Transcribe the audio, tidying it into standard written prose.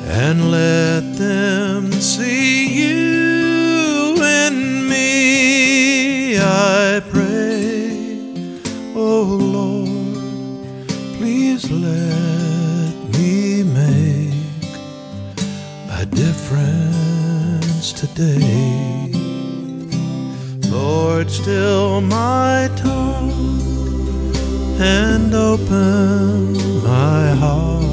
and let them see you in me. I pray, oh Lord, please let me make a difference today. Lord, still my tongue and open my heart.